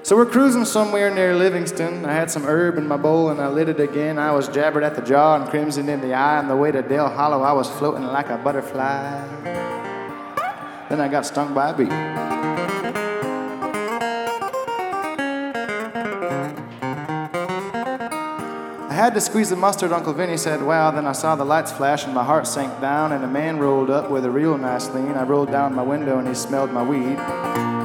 So we're cruising somewhere near Livingston. I had some herb in my bowl and I lit it again. I was jabbered at the jaw and crimsoned in the eye. On the way to Dale Hollow, I was floating like a butterfly. Then I got stung by a bee. I had to squeeze the mustard, Uncle Vinny said, wow. Then I saw the lights flash and my heart sank down and a man rolled up with a real nice lean. I rolled down my window and he smelled my weed.